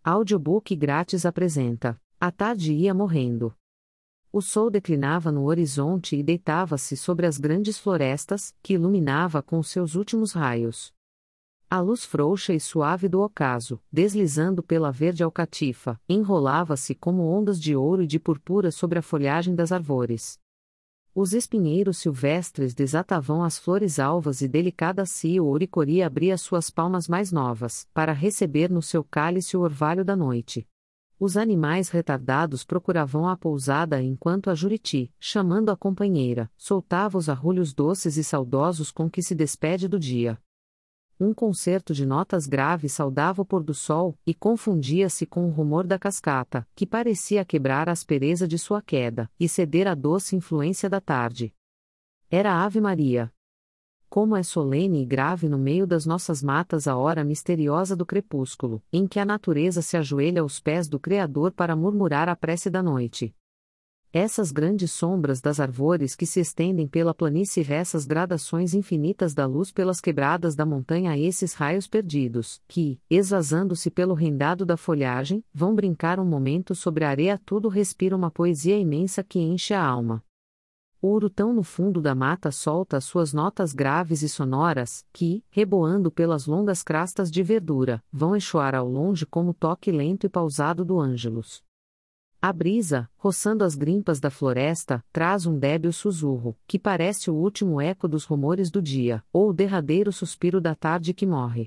Audiobook grátis apresenta: A tarde ia morrendo. O sol declinava no horizonte e deitava-se sobre as grandes florestas, que iluminava com seus últimos raios. A luz frouxa e suave do ocaso, deslizando pela verde alcatifa, enrolava-se como ondas de ouro e de purpura sobre a folhagem das árvores. Os espinheiros silvestres desatavam as flores alvas e delicada cia ouricori abria suas palmas mais novas, para receber no seu cálice o orvalho da noite. Os animais retardados procuravam a pousada enquanto a Juriti, chamando a companheira, soltava os arrulhos doces e saudosos com que se despede do dia. Um concerto de notas graves saudava o pôr do sol, e confundia-se com o rumor da cascata, que parecia quebrar a aspereza de sua queda, e ceder à doce influência da tarde. Era a Ave Maria. Como é solene e grave no meio das nossas matas a hora misteriosa do crepúsculo, em que a natureza se ajoelha aos pés do Criador para murmurar a prece da noite. Essas grandes sombras das árvores que se estendem pela planície e essas gradações infinitas da luz pelas quebradas da montanha a esses raios perdidos, que, esvazando-se pelo rendado da folhagem, vão brincar um momento sobre a areia, tudo respira uma poesia imensa que enche a alma. O urutão no fundo da mata solta as suas notas graves e sonoras, que, reboando pelas longas crastas de verdura, vão ecoar ao longe como o toque lento e pausado do Ângelus. A brisa, roçando as grimpas da floresta, traz um débil sussurro, que parece o último eco dos rumores do dia, ou o derradeiro suspiro da tarde que morre.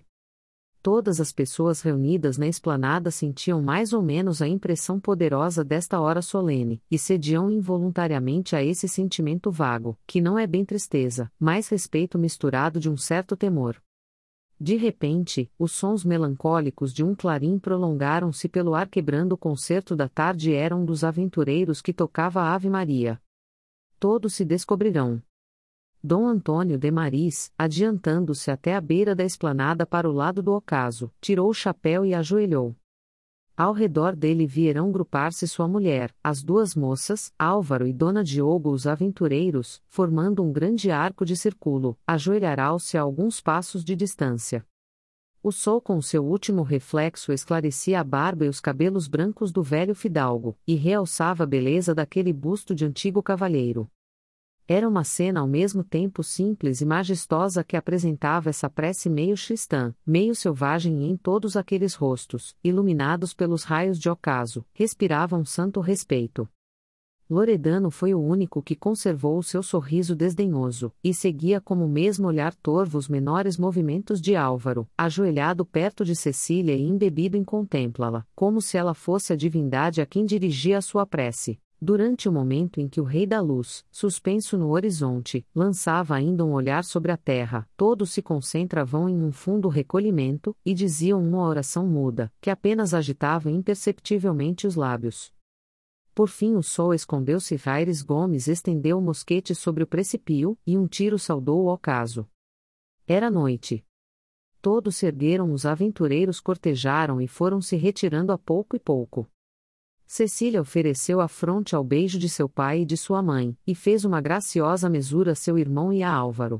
Todas as pessoas reunidas na esplanada sentiam mais ou menos a impressão poderosa desta hora solene, e cediam involuntariamente a esse sentimento vago, que não é bem tristeza, mas respeito misturado de um certo temor. De repente, os sons melancólicos de um clarim prolongaram-se pelo ar quebrando o concerto da tarde. Era um dos aventureiros que tocava a Ave Maria. Todos se descobrirão. Dom Antônio de Maris, adiantando-se até a beira da esplanada para o lado do ocaso, tirou o chapéu e ajoelhou. Ao redor dele vieram grupar-se sua mulher, as duas moças, Álvaro e Dona Diogo, os aventureiros, formando um grande arco de círculo, ajoelharão-se a alguns passos de distância. O sol com seu último reflexo esclarecia a barba e os cabelos brancos do velho fidalgo, e realçava a beleza daquele busto de antigo cavalheiro. Era uma cena ao mesmo tempo simples e majestosa que apresentava essa prece meio cristã, meio selvagem, e em todos aqueles rostos, iluminados pelos raios de ocaso, respirava um santo respeito. Loredano foi o único que conservou o seu sorriso desdenhoso, e seguia com o mesmo olhar torvo os menores movimentos de Álvaro, ajoelhado perto de Cecília e embebido em contemplá-la, como se ela fosse a divindade a quem dirigia a sua prece. Durante o momento em que o Rei da Luz, suspenso no horizonte, lançava ainda um olhar sobre a terra, todos se concentravam em um fundo recolhimento, e diziam uma oração muda, que apenas agitava imperceptivelmente os lábios. Por fim o sol escondeu-se e Aires Gomes estendeu o mosquete sobre o precipício, e um tiro saudou o ocaso. Era noite. Todos se ergueram, os aventureiros cortejaram e foram se retirando a pouco e pouco. Cecília ofereceu a fronte ao beijo de seu pai e de sua mãe, e fez uma graciosa mesura a seu irmão e a Álvaro.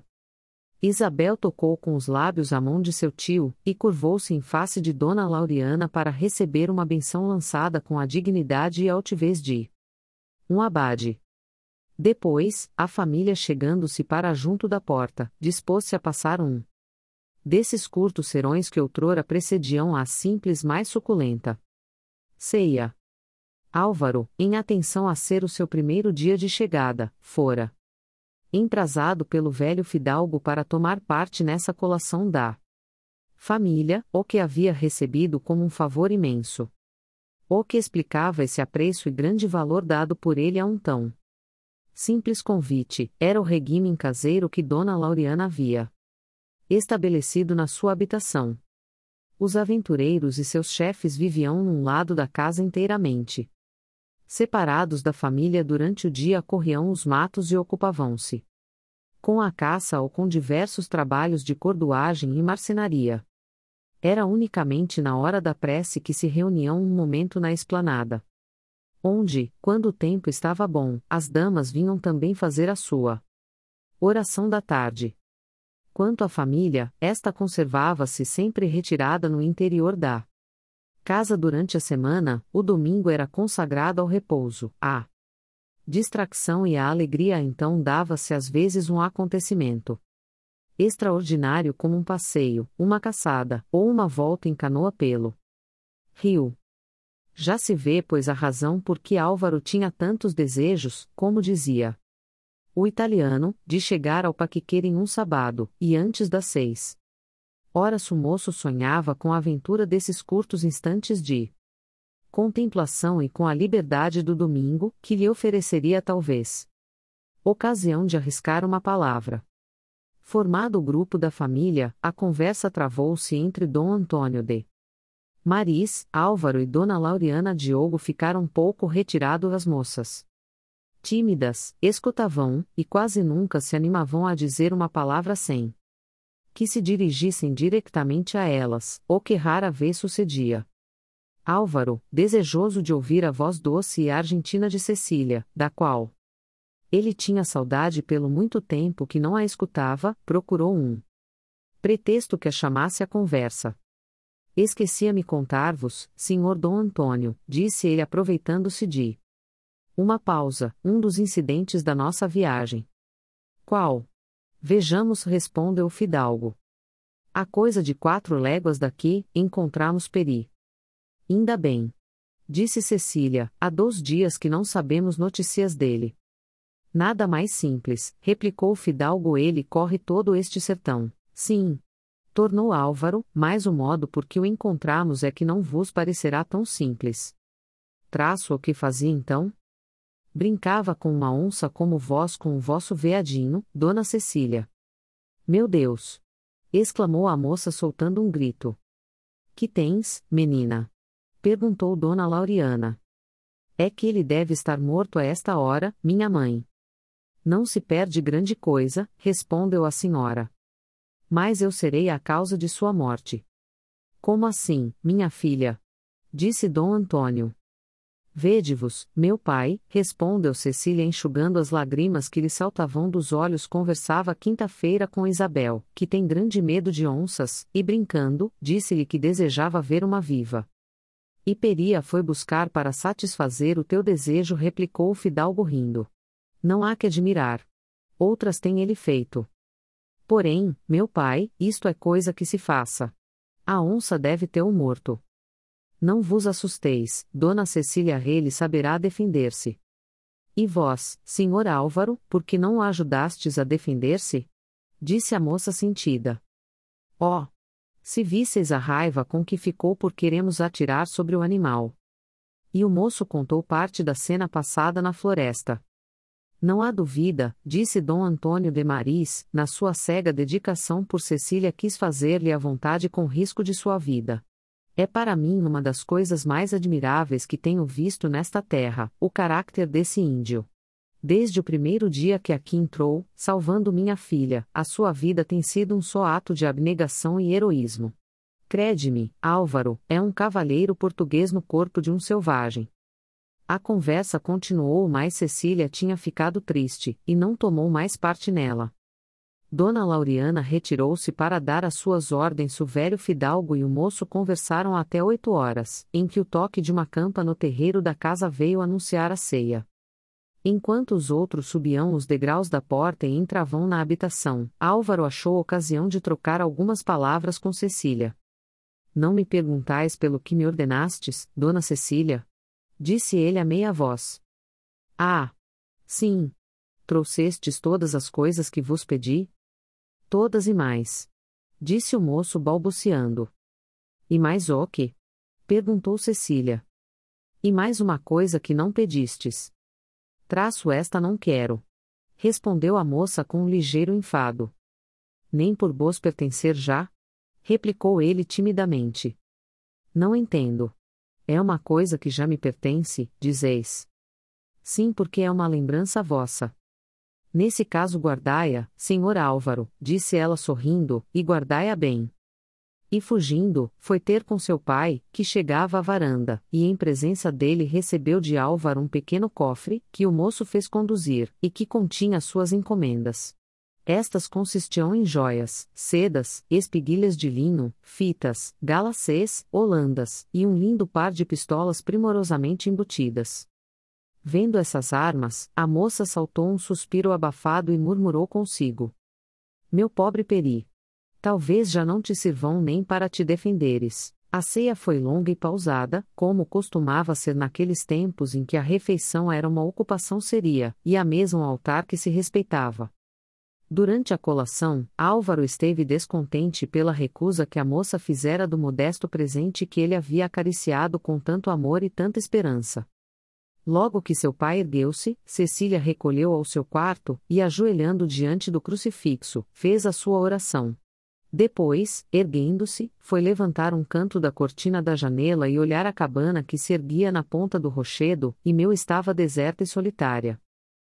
Isabel tocou com os lábios a mão de seu tio, e curvou-se em face de Dona Lauriana para receber uma benção lançada com a dignidade e altivez de um abade. Depois, a família, chegando-se para junto da porta, dispôs-se a passar um desses curtos serões que outrora precediam a simples mais suculenta ceia. Álvaro, em atenção a ser o seu primeiro dia de chegada, fora emprazado pelo velho fidalgo para tomar parte nessa colação da família, o que havia recebido como um favor imenso. O que explicava esse apreço e grande valor dado por ele a um tão simples convite, era o regime caseiro que Dona Lauriana havia estabelecido na sua habitação. Os aventureiros e seus chefes viviam num lado da casa inteiramente separados da família. Durante o dia corriam os matos e ocupavam-se com a caça ou com diversos trabalhos de cordoagem e marcenaria. Era unicamente na hora da prece que se reuniam um momento na esplanada, onde, quando o tempo estava bom, as damas vinham também fazer a sua oração da tarde. Quanto à família, esta conservava-se sempre retirada no interior da Casa durante a semana, o domingo era consagrado ao repouso, à distração e à alegria. Então dava-se às vezes um acontecimento extraordinário como um passeio, uma caçada, ou uma volta em canoa pelo rio. Já se vê, pois, a razão por que Álvaro tinha tantos desejos, como dizia o italiano, de chegar ao Paquiqueira em um sábado, e antes das 6 horas o moço sonhava com a aventura desses curtos instantes de contemplação e com a liberdade do domingo, que lhe ofereceria talvez ocasião de arriscar uma palavra. Formado o grupo da família, a conversa travou-se entre Dom Antônio de Maris, Álvaro e Dona Lauriana. Diogo ficaram um pouco retirado. As moças, tímidas, escutavam, e quase nunca se animavam a dizer uma palavra sem que se dirigissem diretamente a elas, o que rara vez sucedia. Álvaro, desejoso de ouvir a voz doce e argentina de Cecília, da qual ele tinha saudade pelo muito tempo que não a escutava, procurou um pretexto que a chamasse à conversa. Esquecia-me contar-vos, senhor Dom Antônio, disse ele aproveitando-se de uma pausa, um dos incidentes da nossa viagem. Qual? Vejamos, respondeu o fidalgo. A coisa de 4 léguas daqui, encontramos Peri. Ainda bem. Disse Cecília, há 2 dias que não sabemos notícias dele. Nada mais simples, replicou o fidalgo, ele corre todo este sertão. Sim. Tornou Álvaro, mas o modo por que o encontramos é que não vos parecerá tão simples. Traço o que fazia então? Brincava com uma onça como vós com o vosso veadinho, dona Cecília. Meu Deus! Exclamou a moça soltando um grito. Que tens, menina? Perguntou dona Lauriana. É que ele deve estar morto a esta hora, minha mãe. Não se perde grande coisa, respondeu a senhora. Mas eu serei a causa de sua morte. Como assim, minha filha? Disse Dom Antônio. Vede-vos, meu pai, respondeu Cecília enxugando as lágrimas que lhe saltavam dos olhos. Conversava quinta-feira com Isabel, que tem grande medo de onças, e brincando, disse-lhe que desejava ver uma viva. E Peria foi buscar para satisfazer o teu desejo, replicou o fidalgo rindo. Não há que admirar. Outras tem ele feito. Porém, meu pai, isto é coisa que se faça. A onça deve ter um morto. Não vos assusteis, dona Cecília Reile saberá defender-se. E vós, senhor Álvaro, por que não o ajudastes a defender-se? Disse a moça sentida. Oh! Se visseis a raiva com que ficou por queremos atirar sobre o animal. E o moço contou parte da cena passada na floresta. Não há dúvida, disse Dom Antônio de Maris, na sua cega dedicação por Cecília quis fazer-lhe a vontade com risco de sua vida. É para mim uma das coisas mais admiráveis que tenho visto nesta terra, o caráter desse índio. Desde o primeiro dia que aqui entrou, salvando minha filha, a sua vida tem sido um só ato de abnegação e heroísmo. Crede-me, Álvaro, é um cavalheiro português no corpo de um selvagem. A conversa continuou, mas Cecília tinha ficado triste, e não tomou mais parte nela. Dona Lauriana retirou-se para dar as suas ordens. O velho fidalgo e o moço conversaram até 8 horas, em que o toque de uma campa no terreiro da casa veio anunciar a ceia. Enquanto os outros subiam os degraus da porta e entravam na habitação, Álvaro achou ocasião de trocar algumas palavras com Cecília. Não me perguntais pelo que me ordenastes, dona Cecília? Disse ele a meia voz. Ah! Sim! Trouxestes todas as coisas que vos pedi? Todas e mais. Disse o moço balbuciando. E mais o quê? Perguntou Cecília. E mais uma coisa que não pedistes. Traço esta não quero. Respondeu a moça com um ligeiro enfado. Nem por vos pertencer já? Replicou ele timidamente. Não entendo. É uma coisa que já me pertence, dizeis. Sim, porque é uma lembrança vossa. Nesse caso guardai-a, senhor Álvaro, disse ela sorrindo, e guardai-a bem. E fugindo, foi ter com seu pai, que chegava à varanda, e em presença dele recebeu de Álvaro um pequeno cofre, que o moço fez conduzir, e que continha suas encomendas. Estas consistiam em joias, sedas, espiguilhas de linho, fitas, galacês, holandas, e um lindo par de pistolas primorosamente embutidas. Vendo essas armas, a moça saltou um suspiro abafado e murmurou consigo: Meu pobre Peri! Talvez já não te sirvam nem para te defenderes. A ceia foi longa e pausada, como costumava ser naqueles tempos em que a refeição era uma ocupação seria, e a mesa um altar que se respeitava. Durante a colação, Álvaro esteve descontente pela recusa que a moça fizera do modesto presente que ele havia acariciado com tanto amor e tanta esperança. Logo que seu pai ergueu-se, Cecília recolheu ao seu quarto, e ajoelhando diante do crucifixo, fez a sua oração. Depois, erguendo-se, foi levantar um canto da cortina da janela e olhar a cabana que se erguia na ponta do rochedo, e meu estava deserta e solitária.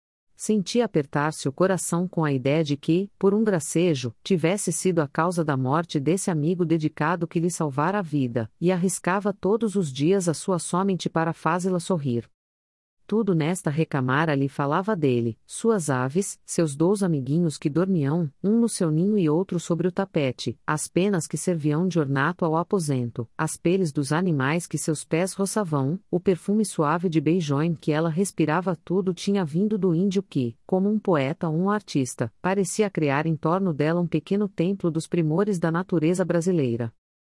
Sentia apertar-se o coração com a ideia de que, por um gracejo, tivesse sido a causa da morte desse amigo dedicado que lhe salvara a vida, e arriscava todos os dias a sua somente para fazê-la sorrir. Tudo nesta recamara lhe falava dele, suas aves, seus 2 amiguinhos que dormiam, um no seu ninho e outro sobre o tapete, as penas que serviam de ornato ao aposento, as peles dos animais que seus pés roçavam, o perfume suave de beijoim que ela respirava, tudo tinha vindo do índio que, como um poeta ou um artista, parecia criar em torno dela um pequeno templo dos primores da natureza brasileira.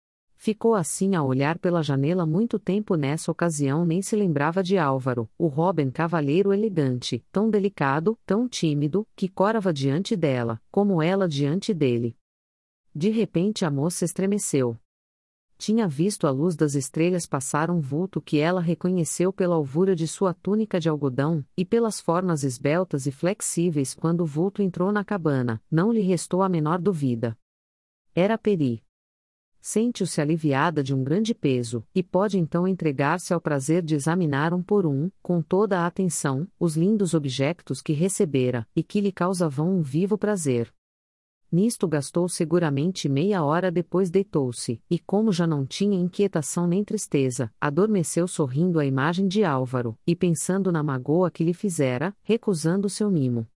Ficou assim a olhar pela janela muito tempo. Nessa ocasião nem se lembrava de Álvaro, o Robin cavalheiro elegante, tão delicado, tão tímido, que corava diante dela, como ela diante dele. De repente a moça estremeceu. Tinha visto a luz das estrelas passar um vulto que ela reconheceu pela alvura de sua túnica de algodão, e pelas formas esbeltas e flexíveis. Quando o vulto entrou na cabana, não lhe restou a menor dúvida. Era Peri. Sente-se aliviada de um grande peso, e pode então entregar-se ao prazer de examinar um por um, com toda a atenção, os lindos objetos que recebera, e que lhe causavam um vivo prazer. Nisto gastou seguramente meia hora. Depois deitou-se, e como já não tinha inquietação nem tristeza, adormeceu sorrindo à imagem de Álvaro, e pensando na magoa que lhe fizera, recusando seu mimo.